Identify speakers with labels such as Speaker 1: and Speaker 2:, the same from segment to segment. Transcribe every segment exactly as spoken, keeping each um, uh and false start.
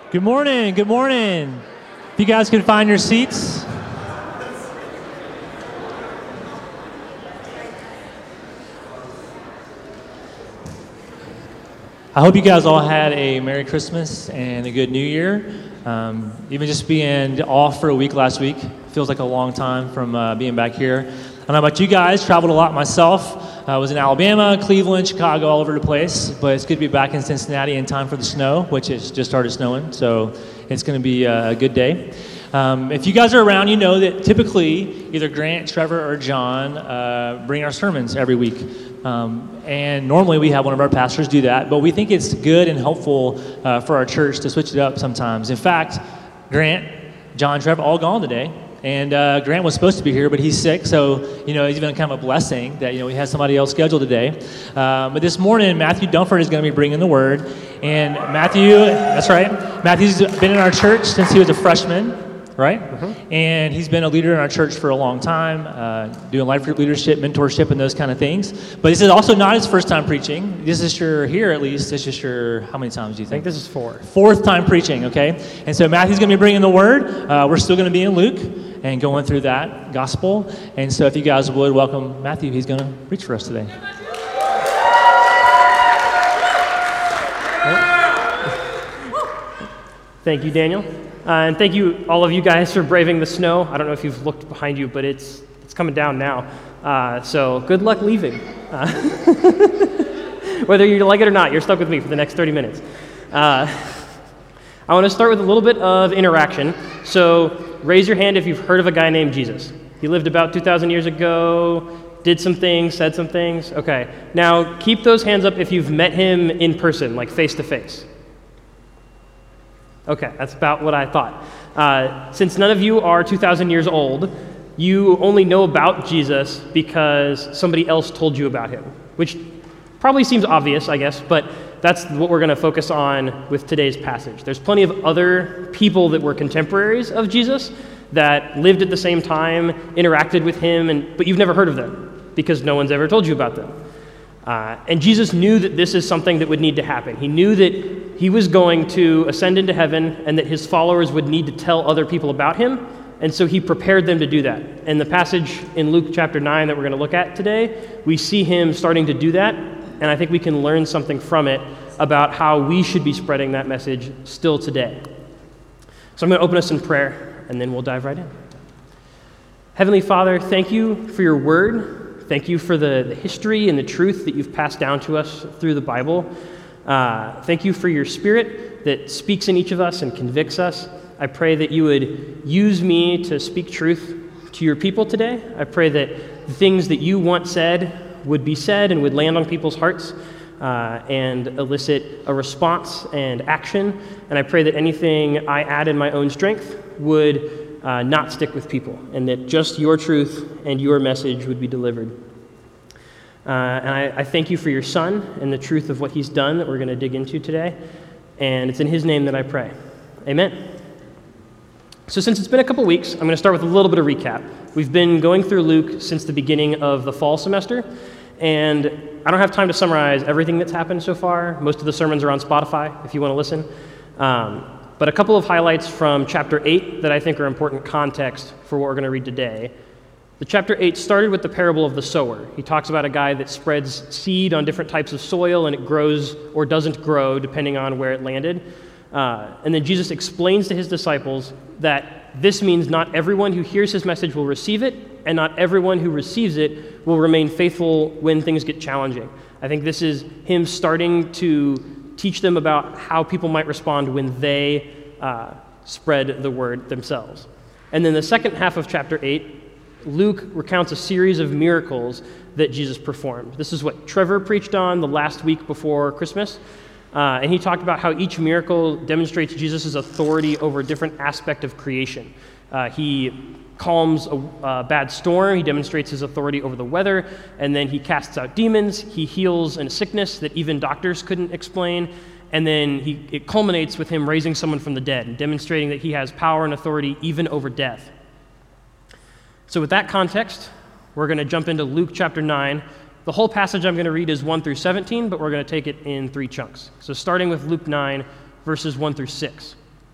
Speaker 1: Good morning, good morning. If you guys can find your seats. I hope you guys all had a Merry Christmas and a good New Year. Um, even just being off for a week last week feels like a long time from uh, being back here. I don't know about you guys, traveled a lot myself. I was in Alabama, Cleveland, Chicago, all over the place, but it's good to be back in Cincinnati in time for the snow, which has just started snowing, so it's going to be a good day. Um, if you guys are around, you know that typically either Grant, Trevor, or John uh, bring our sermons every week. Um, and normally we have one of our pastors do that, but we think it's good and helpful uh, for our church to switch it up sometimes. In fact, Grant, John, Trevor, all gone today. And uh, Grant was supposed to be here, but he's sick, so you know it's even kind of a blessing that you know we had somebody else scheduled today. Um, but this morning, Matthew Dunford is going to be bringing the word, and Matthew, that's right, Matthew's been in our church since he was a freshman, right? Mm-hmm. And he's been a leader in our church for a long time, uh, doing life group leadership, mentorship, and those kind of things. But this is also not his first time preaching. This is your, here at least, this is your, how many times do you think?
Speaker 2: I think this is four.
Speaker 1: Fourth time preaching, okay? And so Matthew's going to be bringing the word. Uh, we're still going to be in Luke and going through that gospel. And so if you guys would welcome Matthew, he's going to preach for us today.
Speaker 2: Thank you, Daniel. Uh, and thank you, all of you guys, for braving the snow. I don't know if you've looked behind you, but it's it's coming down now. Uh, so good luck leaving. Uh, whether you like it or not, you're stuck with me for the next thirty minutes. Uh, I want to start with a little bit of interaction. So raise your hand if you've heard of a guy named Jesus. He lived about two thousand years ago, did some things, said some things. Okay. Now, keep those hands up if you've met him in person, like face to face. Okay, that's about what I thought. Uh, since none of you are two thousand years old, you only know about Jesus because somebody else told you about him, which probably seems obvious, I guess, but that's what we're going to focus on with today's passage. There's plenty of other people that were contemporaries of Jesus that lived at the same time, interacted with him, and but you've never heard of them because no one's ever told you about them. Uh, and Jesus knew that this is something that would need to happen. He knew that he was going to ascend into heaven and that his followers would need to tell other people about him, and so he prepared them to do that. In the passage in Luke chapter nine that we're going to look at today, we see him starting to do that, and I think we can learn something from it about how we should be spreading that message still today. So I'm going to open us in prayer, and then we'll dive right in. Heavenly Father, thank you for your word. Thank you for the, the history and the truth that you've passed down to us through the Bible. Uh, thank you for your Spirit that speaks in each of us and convicts us. I pray that you would use me to speak truth to your people today. I pray that the things that you want said would be said and would land on people's hearts uh, and elicit a response and action. And I pray that anything I add in my own strength would Uh, not stick with people, and that just your truth and your message would be delivered. Uh, and I, I thank you for your Son and the truth of what he's done that we're going to dig into today. And it's in his name that I pray. Amen. So since it's been a couple weeks, I'm going to start with a little bit of recap. We've been going through Luke since the beginning of the fall semester, and I don't have time to summarize everything that's happened so far. Most of the sermons are on Spotify if you want to listen. Um, But a couple of highlights from chapter eight that I think are important context for what we're going to read today. The chapter eight started with the parable of the sower. He talks about a guy that spreads seed on different types of soil, and it grows or doesn't grow depending on where it landed. Uh, and then Jesus explains to his disciples that this means not everyone who hears his message will receive it, and not everyone who receives it will remain faithful when things get challenging. I think this is him starting to teach them about how people might respond when they uh, spread the word themselves. And then the second half of chapter eight, Luke recounts a series of miracles that Jesus performed. This is what Trevor preached on the last week before Christmas. Uh, and he talked about how each miracle demonstrates Jesus' authority over a different aspect of creation. Uh, he calms a, a bad storm, he demonstrates his authority over the weather, and then he casts out demons, he heals a sickness that even doctors couldn't explain, and then he, it culminates with him raising someone from the dead, demonstrating that he has power and authority even over death. So with that context, we're going to jump into Luke chapter nine. The whole passage I'm going to read is one through seventeen, but we're going to take it in three chunks. So starting with Luke nine, verses one through six.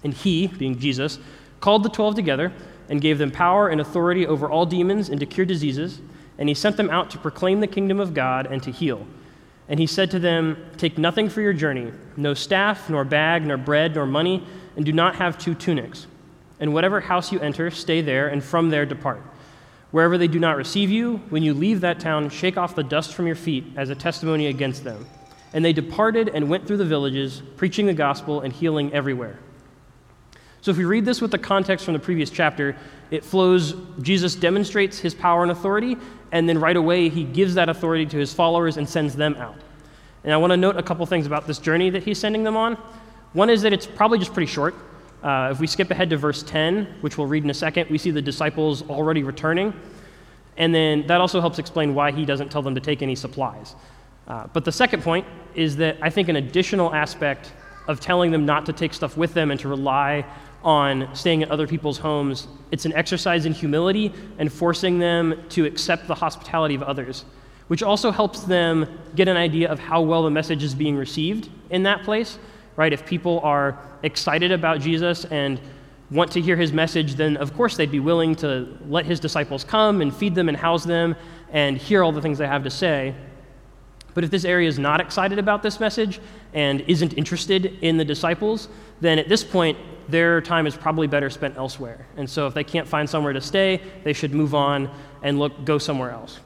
Speaker 2: And he, being Jesus, called the twelve together and gave them power and authority over all demons and to cure diseases, and he sent them out to proclaim the kingdom of God and to heal. And he said to them, "Take nothing for your journey, no staff, nor bag, nor bread, nor money, and do not have two tunics. And whatever house you enter, stay there, and from there depart. Wherever they do not receive you, when you leave that town, shake off the dust from your feet as a testimony against them." And they departed and went through the villages, preaching the gospel and healing everywhere. So if we read this with the context from the previous chapter, it flows, Jesus demonstrates his power and authority, and then right away he gives that authority to his followers and sends them out. And I want to note a couple things about this journey that he's sending them on. One is that it's probably just pretty short. Uh, if we skip ahead to verse ten, which we'll read in a second, we see the disciples already returning. And then that also helps explain why he doesn't tell them to take any supplies. Uh, but the second point is that I think an additional aspect of telling them not to take stuff with them and to rely on staying at other people's homes, it's an exercise in humility and forcing them to accept the hospitality of others, which also helps them get an idea of how well the message is being received in that place, right? If people are excited about Jesus and want to hear his message, then of course they'd be willing to let his disciples come and feed them and house them and hear all the things they have to say. But if this area is not excited about this message and isn't interested in the disciples, then at this point, their time is probably better spent elsewhere. And so if they can't find somewhere to stay, they should move on and look, go somewhere else.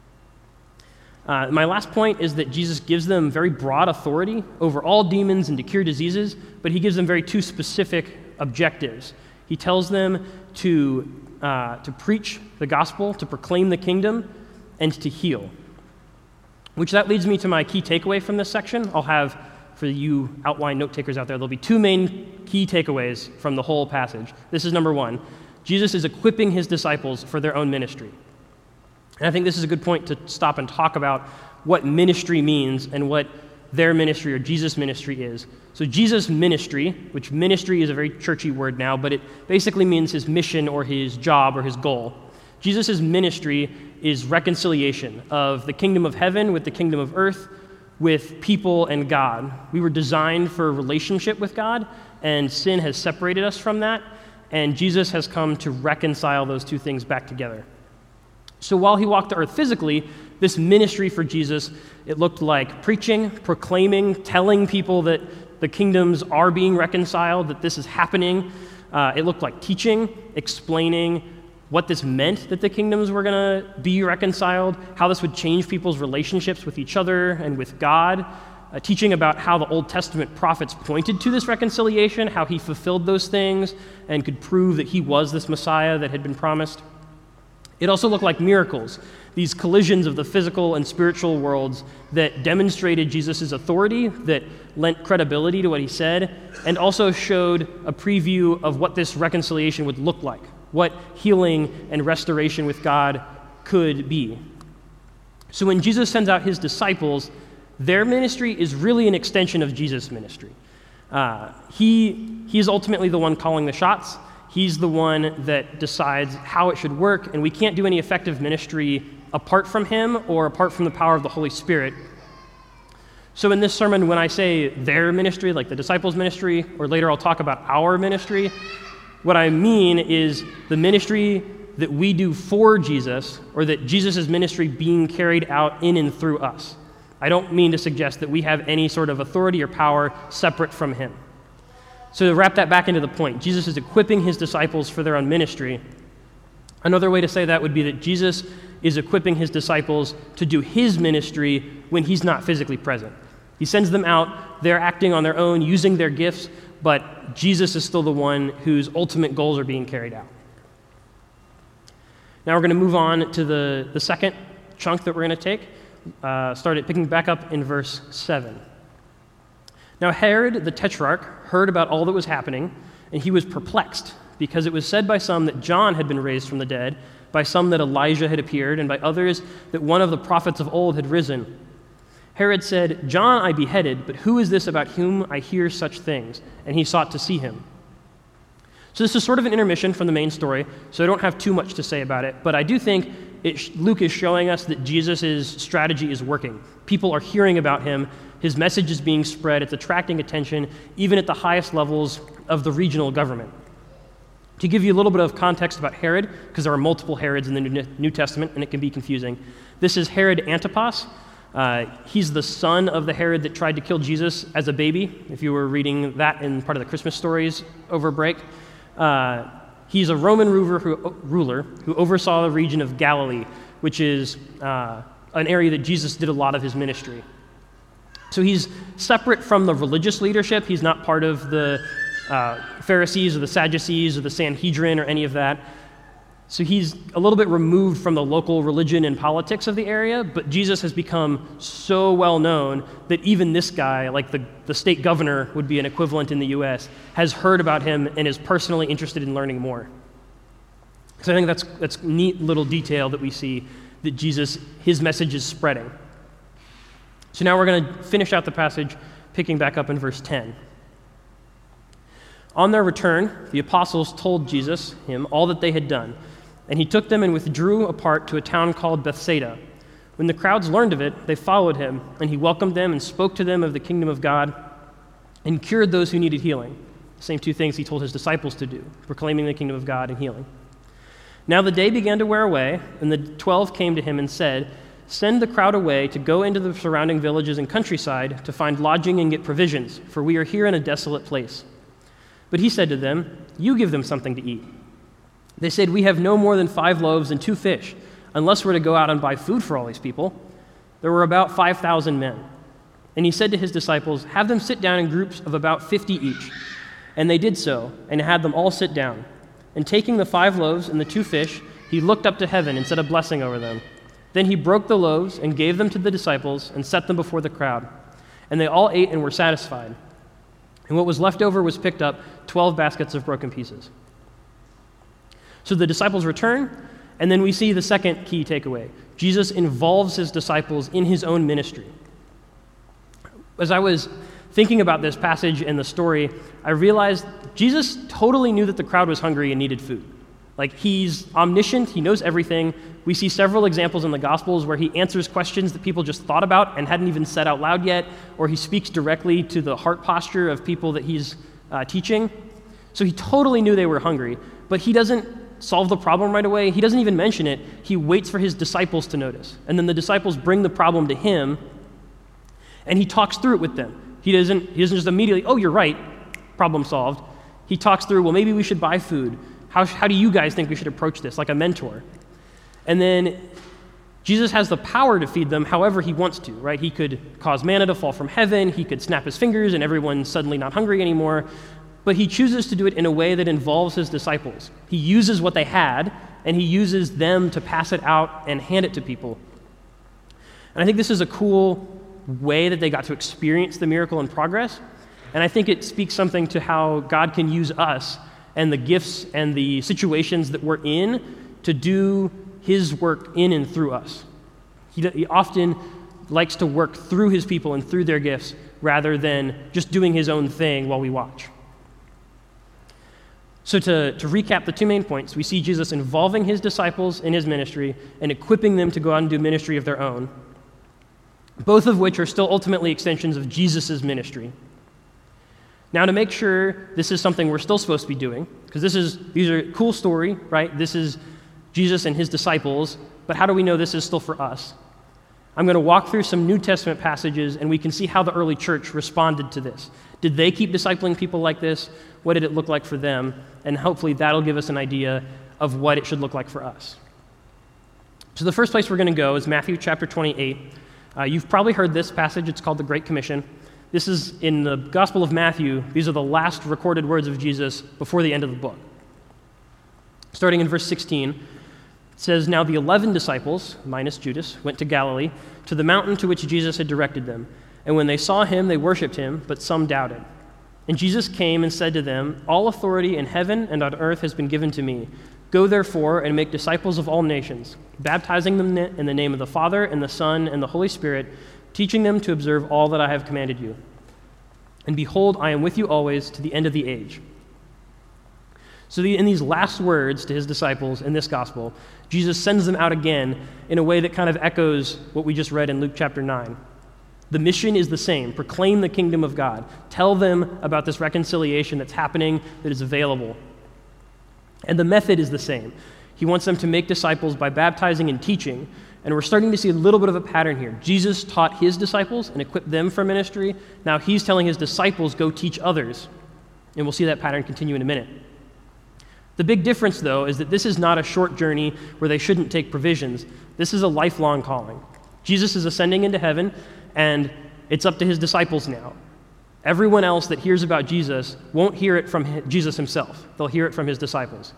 Speaker 2: Uh, my last point is that Jesus gives them very broad authority over all demons and to cure diseases, but he gives them very two specific objectives. He tells them to, uh, to preach the gospel, to proclaim the kingdom, and to heal. Which that leads me to my key takeaway from this section. I'll have, for you outline note takers out there, there'll be two main key takeaways from the whole passage. This is number one. Jesus is equipping his disciples for their own ministry. And I think this is a good point to stop and talk about what ministry means and what their ministry or Jesus' ministry is. So Jesus' ministry, which ministry is a very churchy word now, but it basically means his mission or his job or his goal. Jesus' ministry is reconciliation of the kingdom of heaven with the kingdom of earth, with people and God. We were designed for a relationship with God, and sin has separated us from that, and Jesus has come to reconcile those two things back together. So while he walked the earth physically, this ministry for Jesus, it looked like preaching, proclaiming, telling people that the kingdoms are being reconciled, that this is happening. Uh, it looked like teaching, explaining what this meant that the kingdoms were going to be reconciled, how this would change people's relationships with each other and with God, uh, teaching about how the Old Testament prophets pointed to this reconciliation, how he fulfilled those things and could prove that he was this Messiah that had been promised. It also looked like miracles, these collisions of the physical and spiritual worlds that demonstrated Jesus' authority, that lent credibility to what he said, and also showed a preview of what this reconciliation would look like, what healing and restoration with God could be. So when Jesus sends out his disciples, their ministry is really an extension of Jesus' ministry. Uh, he, he is ultimately the one calling the shots. He's the one that decides how it should work, and we can't do any effective ministry apart from him or apart from the power of the Holy Spirit. So in this sermon, when I say their ministry, like the disciples' ministry, or later I'll talk about our ministry, what I mean is the ministry that we do for Jesus, or that Jesus' ministry being carried out in and through us. I don't mean to suggest that we have any sort of authority or power separate from him. So to wrap that back into the point, Jesus is equipping his disciples for their own ministry. Another way to say that would be that Jesus is equipping his disciples to do his ministry when he's not physically present. He sends them out, they're acting on their own, using their gifts, but Jesus is still the one whose ultimate goals are being carried out. Now we're going to move on to the, the second chunk that we're going to take. Uh, start it picking back up in verse seven. Now Herod the Tetrarch heard about all that was happening, and he was perplexed, because it was said by some that John had been raised from the dead, by some that Elijah had appeared, and by others that one of the prophets of old had risen. Herod said, "John I beheaded, but who is this about whom I hear such things?" And he sought to see him. So this is sort of an intermission from the main story, so I don't have too much to say about it, but I do think it, Luke is showing us that Jesus' strategy is working. People are hearing about him. His message is being spread. It's attracting attention, even at the highest levels of the regional government. To give you a little bit of context about Herod, because there are multiple Herods in the New Testament and it can be confusing, this is Herod Antipas. Uh, he's the son of the Herod that tried to kill Jesus as a baby, if you were reading that in part of the Christmas stories over break. Uh, he's a Roman ruler who, ruler who oversaw the region of Galilee, which is uh, an area that Jesus did a lot of his ministry. So he's separate from the religious leadership. He's not part of the uh, Pharisees or the Sadducees or the Sanhedrin or any of that. So he's a little bit removed from the local religion and politics of the area, but Jesus has become so well known that even this guy, like the, the state governor would be an equivalent in the U S, has heard about him and is personally interested in learning more. So I think that's that's a neat little detail that we see that Jesus, his message is spreading. So now we're going to finish out the passage, picking back up in verse ten. On their return, the apostles told Jesus, him, all that they had done. And he took them and withdrew apart to a town called Bethsaida. When the crowds learned of it, they followed him, and he welcomed them and spoke to them of the kingdom of God and cured those who needed healing. The same two things he told his disciples to do, proclaiming the kingdom of God and healing. Now the day began to wear away, and the twelve came to him and said, "Send the crowd away to go into the surrounding villages and countryside to find lodging and get provisions, for we are here in a desolate place." But he said to them, "You give them something to eat." They said, "We have no more than five loaves and two fish, unless we're to go out and buy food for all these people." There were about five thousand men. And he said to his disciples, "Have them sit down in groups of about fifty each." And they did so, and had them all sit down. And taking the five loaves and the two fish, he looked up to heaven and said a blessing over them. Then he broke the loaves and gave them to the disciples and set them before the crowd. And they all ate and were satisfied. And what was left over was picked up, twelve baskets of broken pieces. So the disciples return, and then we see the second key takeaway. Jesus involves his disciples in his own ministry. As I was thinking about this passage and the story, I realized Jesus totally knew that the crowd was hungry and needed food. Like, he's omniscient, he knows everything. We see several examples in the Gospels where he answers questions that people just thought about and hadn't even said out loud yet, or he speaks directly to the heart posture of people that he's uh, teaching. So he totally knew they were hungry, but he doesn't solve the problem right away. He doesn't even mention it. He waits for his disciples to notice. And then the disciples bring the problem to him, and he talks through it with them. He doesn't, he doesn't just immediately, "Oh, you're right, problem solved." He talks through, "Well, maybe we should buy food. How, how do you guys think we should approach this?" Like a mentor. And then Jesus has the power to feed them however he wants to, right? He could cause manna to fall from heaven. He could snap his fingers and everyone's suddenly not hungry anymore. But he chooses to do it in a way that involves his disciples. He uses what they had, and he uses them to pass it out and hand it to people. And I think this is a cool way that they got to experience the miracle in progress. And I think it speaks something to how God can use us and the gifts and the situations that we're in to do his work in and through us. He, he often likes to work through his people and through their gifts rather than just doing his own thing while we watch. So to, to recap the two main points, we see Jesus involving his disciples in his ministry and equipping them to go out and do ministry of their own, both of which are still ultimately extensions of Jesus' ministry. Now, to make sure this is something we're still supposed to be doing, because this is these are a cool story, right? This is Jesus and his disciples, but how do we know this is still for us? I'm going to walk through some New Testament passages, and we can see how the early church responded to this. Did they keep discipling people like this? What did it look like for them? And hopefully that'll give us an idea of what it should look like for us. So the first place we're going to go is Matthew chapter twenty-eight. Uh, you've probably heard this passage. It's called the Great Commission. This is in the Gospel of Matthew. These are the last recorded words of Jesus before the end of the book. Starting in verse sixteen, it says, "Now the eleven disciples, minus Judas, went to Galilee, to the mountain to which Jesus had directed them. And when they saw him, they worshipped him, but some doubted. And Jesus came and said to them, 'All authority in heaven and on earth has been given to me. Go therefore and make disciples of all nations, baptizing them in the name of the Father and the Son and the Holy Spirit, teaching them to observe all that I have commanded you. And behold, I am with you always to the end of the age.'" So the, in these last words to his disciples in this gospel, Jesus sends them out again in a way that kind of echoes what we just read in Luke chapter nine. The mission is the same. Proclaim the kingdom of God. Tell them about this reconciliation that's happening, that is available. And the method is the same. He wants them to make disciples by baptizing and teaching. And we're starting to see a little bit of a pattern here. Jesus taught his disciples and equipped them for ministry. Now he's telling his disciples, go teach others. And we'll see that pattern continue in a minute. The big difference, though, is that this is not a short journey where they shouldn't take provisions. This is a lifelong calling. Jesus is ascending into heaven, and it's up to his disciples now. Everyone else that hears about Jesus won't hear it from Jesus himself. They'll hear it from his disciples.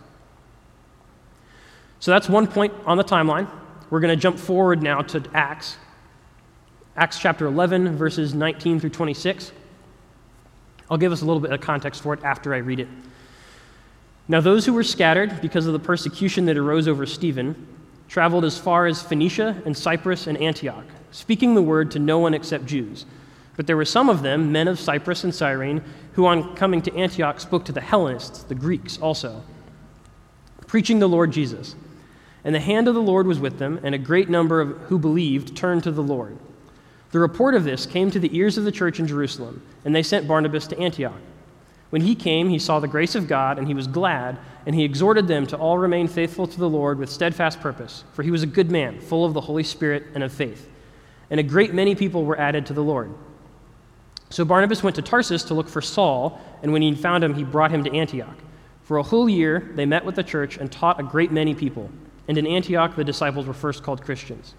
Speaker 2: So that's one point on the timeline. We're going to jump forward now to Acts. Acts chapter eleven, verses nineteen through twenty-six. I'll give us a little bit of context for it after I read it. Now those who were scattered because of the persecution that arose over Stephen traveled as far as Phoenicia and Cyprus and Antioch, speaking the word to no one except Jews. But there were some of them, men of Cyprus and Cyrene, who on coming to Antioch spoke to the Hellenists, the Greeks also, preaching the Lord Jesus. And the hand of the Lord was with them, and a great number of who believed turned to the Lord. The report of this came to the ears of the church in Jerusalem, and they sent Barnabas to Antioch. When he came, he saw the grace of God, and he was glad, and he exhorted them to all remain faithful to the Lord with steadfast purpose, for he was a good man, full of the Holy Spirit and of faith. And a great many people were added to the Lord. So Barnabas went to Tarsus to look for Saul, and when he found him, he brought him to Antioch. For a whole year, they met with the church and taught a great many people. And in Antioch, the disciples were first called Christians.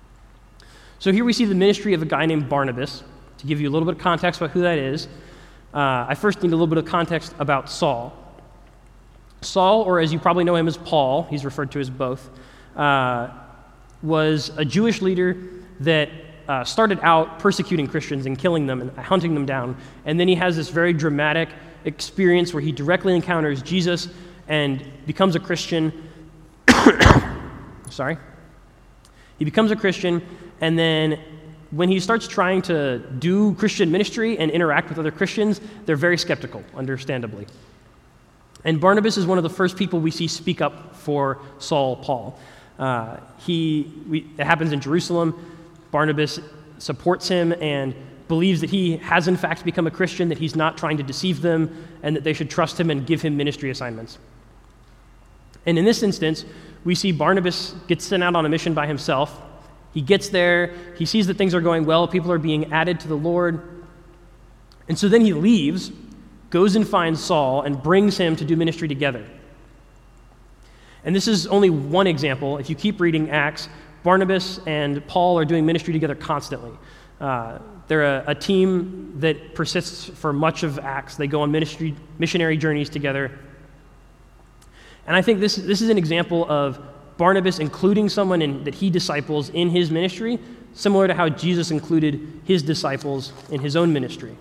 Speaker 2: So here we see the ministry of a guy named Barnabas. To give you a little bit of context about who that is, uh, I first need a little bit of context about Saul. Saul, or as you probably know him as Paul, he's referred to as both, uh, was a Jewish leader that uh, started out persecuting Christians and killing them and hunting them down. And then he has this very dramatic experience where he directly encounters Jesus and becomes a Christian. Sorry. He becomes a Christian, and then when he starts trying to do Christian ministry and interact with other Christians, they're very skeptical, understandably. And Barnabas is one of the first people we see speak up for Saul Paul. Uh, he, we, it happens in Jerusalem. Barnabas supports him and believes that he has in fact become a Christian, that he's not trying to deceive them, and that they should trust him and give him ministry assignments. And in this instance, we see Barnabas gets sent out on a mission by himself. He gets there, he sees that things are going well, people are being added to the Lord. And so then he leaves, goes and finds Saul, and brings him to do ministry together. And this is only one example. If you keep reading Acts, Barnabas and Paul are doing ministry together constantly. Uh, they're a, a team that persists for much of Acts. They go on ministry, missionary journeys together. And I think this, this is an example of Barnabas including someone in, that he disciples in his ministry, similar to how Jesus included his disciples in his own ministry.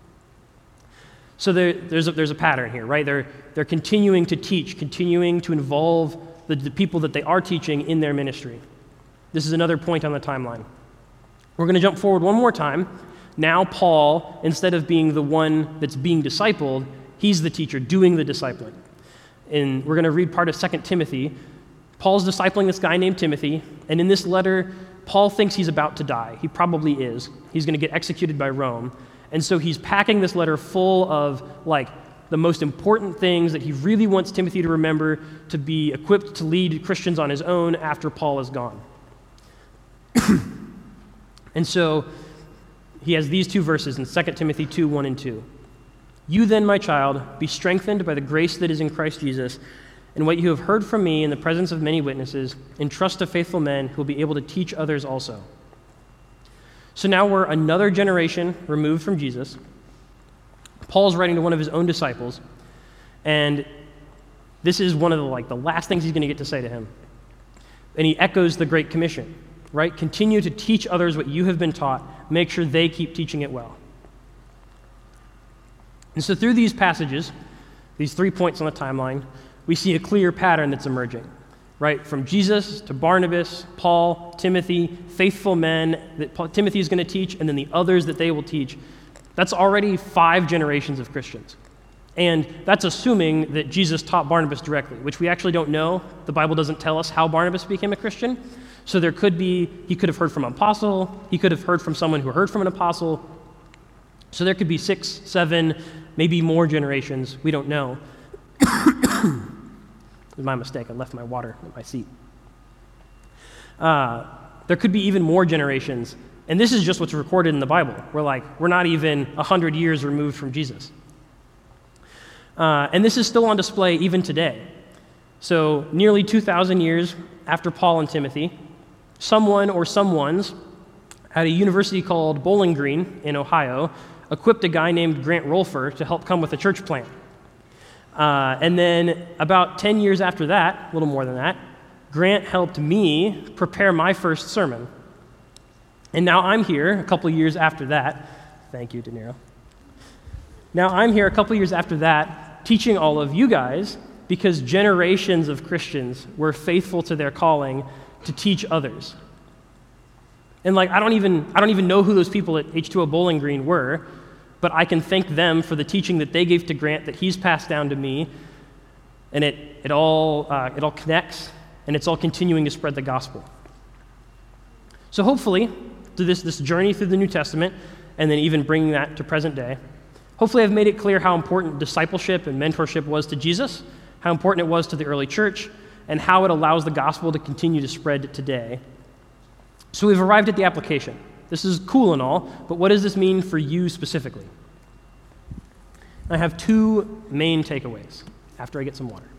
Speaker 2: So there, there's, a, there's a pattern here, right? They're, they're continuing to teach, continuing to involve the, the people that they are teaching in their ministry. This is another point on the timeline. We're going to jump forward one more time. Now Paul, instead of being the one that's being discipled, he's the teacher doing the discipling. And we're going to read part of Second Timothy. Paul's discipling this guy named Timothy, and in this letter, Paul thinks he's about to die. He probably is. He's going to get executed by Rome. And so he's packing this letter full of, like, the most important things that he really wants Timothy to remember to be equipped to lead Christians on his own after Paul is gone. And so he has these two verses in Second Timothy two, one and two. You then, my child, be strengthened by the grace that is in Christ Jesus, and what you have heard from me in the presence of many witnesses, entrust to faithful men who will be able to teach others also. So now we're another generation removed from Jesus. Paul's writing to one of his own disciples, and this is one of the, like, the last things he's going to get to say to him. And he echoes the Great Commission, right? Continue to teach others what you have been taught. Make sure they keep teaching it well. And so through these passages, these three points on the timeline, we see a clear pattern that's emerging, right? From Jesus to Barnabas, Paul, Timothy, faithful men that Paul, Timothy is going to teach, and then the others that they will teach. That's already five generations of Christians. And that's assuming that Jesus taught Barnabas directly, which we actually don't know. The Bible doesn't tell us how Barnabas became a Christian. So there could be, he could have heard from an apostle, he could have heard from someone who heard from an apostle. So there could be six, seven, maybe more generations. We don't know. It was my mistake. I left my water in my seat. Uh, there could be even more generations. And this is just what's recorded in the Bible. We're like, we're not even one hundred years removed from Jesus. Uh, and this is still on display even today. So nearly two thousand years after Paul and Timothy, someone or someones at a university called Bowling Green in Ohio equipped a guy named Grant Rolfer to help come with a church plant. Uh, and then about ten years after that, a little more than that, Grant helped me prepare my first sermon. And now I'm here a couple years after that. Thank you, De Niro. Now I'm here a couple years after that teaching all of you guys because generations of Christians were faithful to their calling to teach others. And like I don't even I don't even know who those people at H two O Bowling Green were, but I can thank them for the teaching that they gave to Grant that he's passed down to me, and it it all uh, it all connects, and it's all continuing to spread the gospel. So hopefully, through this this journey through the New Testament, and then even bringing that to present day, hopefully I've made it clear how important discipleship and mentorship was to Jesus, how important it was to the early church, and how it allows the gospel to continue to spread today. So we've arrived at the application. This is cool and all, but what does this mean for you specifically? I have two main takeaways after I get some water.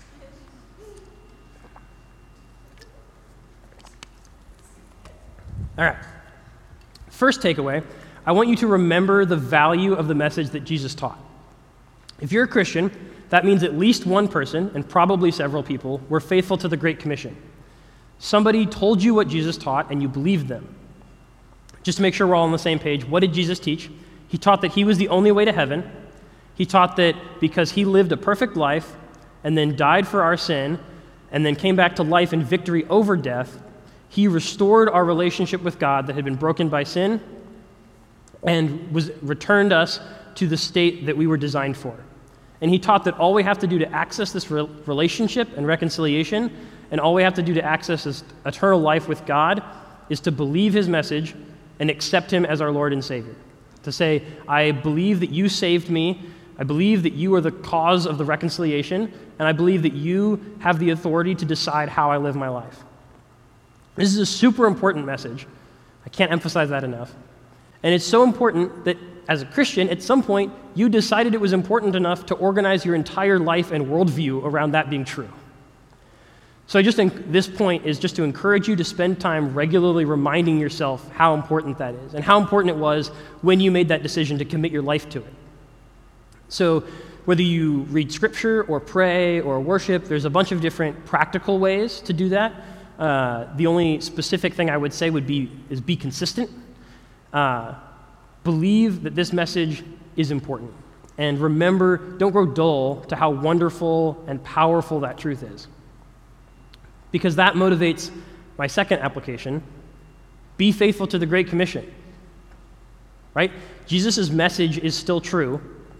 Speaker 2: All right. First takeaway, I want you to remember the value of the message that Jesus taught. If you're a Christian, that means at least one person, and probably several people, were faithful to the Great Commission. Somebody told you what Jesus taught, and you believed them. Just to make sure we're all on the same page, what did Jesus teach? He taught that he was the only way to heaven. He taught that because he lived a perfect life and then died for our sin and then came back to life in victory over death, he restored our relationship with God that had been broken by sin and was returned us to the state that we were designed for. And he taught that all we have to do to access this re- relationship and reconciliation, and all we have to do to access this eternal life with God, is to believe his message and accept him as our Lord and Savior. To say, I believe that you saved me, I believe that you are the cause of the reconciliation, and I believe that you have the authority to decide how I live my life. This is a super important message. I can't emphasize that enough. And it's so important that as a Christian, at some point, you decided it was important enough to organize your entire life and worldview around that being true. So I just think this point is just to encourage you to spend time regularly reminding yourself how important that is and how important it was when you made that decision to commit your life to it. So whether you read scripture or pray or worship, there's a bunch of different practical ways to do that. Uh, the only specific thing I would say would be is be consistent. Uh, believe that this message is important. And remember, don't grow dull to how wonderful and powerful that truth is. Because that motivates my second application. Be faithful to the Great Commission. Right? Jesus' message is still true.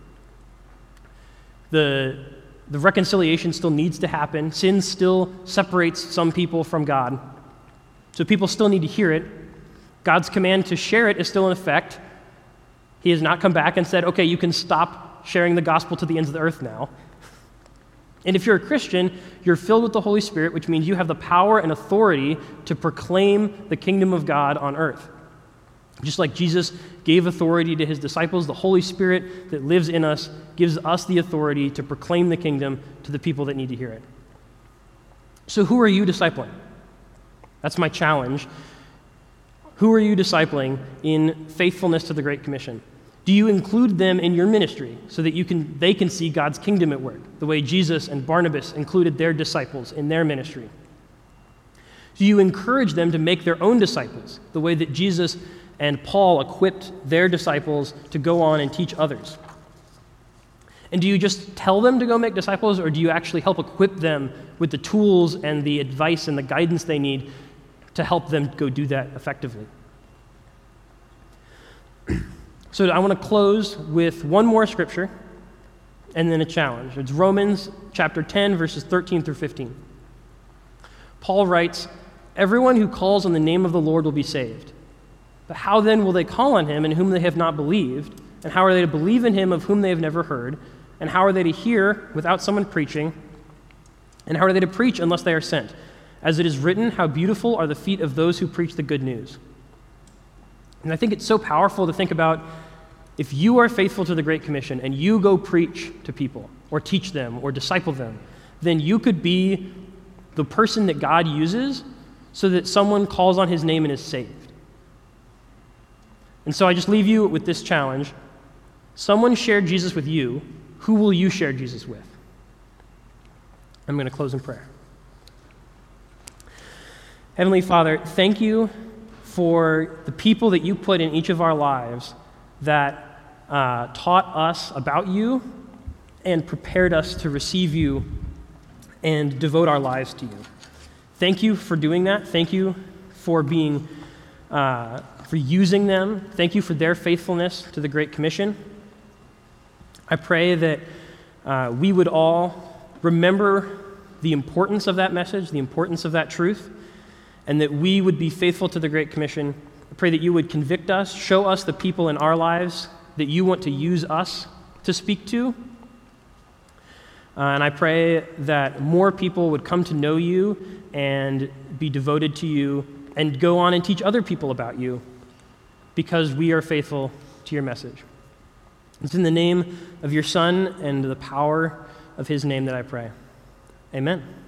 Speaker 2: The, the reconciliation still needs to happen. Sin still separates some people from God. So people still need to hear it. God's command to share it is still in effect. He has not come back and said, okay, you can stop sharing the gospel to the ends of the earth now. And if you're a Christian, you're filled with the Holy Spirit, which means you have the power and authority to proclaim the kingdom of God on earth. Just like Jesus gave authority to his disciples, the Holy Spirit that lives in us gives us the authority to proclaim the kingdom to the people that need to hear it. So who are you discipling? That's my challenge. Who are you discipling in faithfulness to the Great Commission? Do you include them in your ministry so that you can, they can see God's kingdom at work, the way Jesus and Barnabas included their disciples in their ministry? Do you encourage them to make their own disciples, the way that Jesus and Paul equipped their disciples to go on and teach others? And do you just tell them to go make disciples, or do you actually help equip them with the tools and the advice and the guidance they need to help them go do that effectively? So I want to close with one more scripture, and then a challenge. It's Romans chapter ten, verses thirteen through fifteen. Paul writes, "Everyone who calls on the name of the Lord will be saved. But how then will they call on him in whom they have not believed? And how are they to believe in him of whom they have never heard? And how are they to hear without someone preaching? And how are they to preach unless they are sent? As it is written, how beautiful are the feet of those who preach the good news." And I think it's so powerful to think about, if you are faithful to the Great Commission and you go preach to people or teach them or disciple them, then you could be the person that God uses so that someone calls on his name and is saved. And so I just leave you with this challenge. Someone shared Jesus with you. Who will you share Jesus with? I'm going to close in prayer. Heavenly Father, thank you for the people that you put in each of our lives that uh, taught us about you and prepared us to receive you and devote our lives to you. Thank you for doing that. Thank you for being, uh, for using them. Thank you for their faithfulness to the Great Commission. I pray that uh, we would all remember the importance of that message, the importance of that truth, and that we would be faithful to the Great Commission. I pray that you would convict us, show us the people in our lives that you want to use us to speak to. Uh, and I pray that more people would come to know you and be devoted to you and go on and teach other people about you because we are faithful to your message. It's in the name of your Son and the power of his name that I pray. Amen.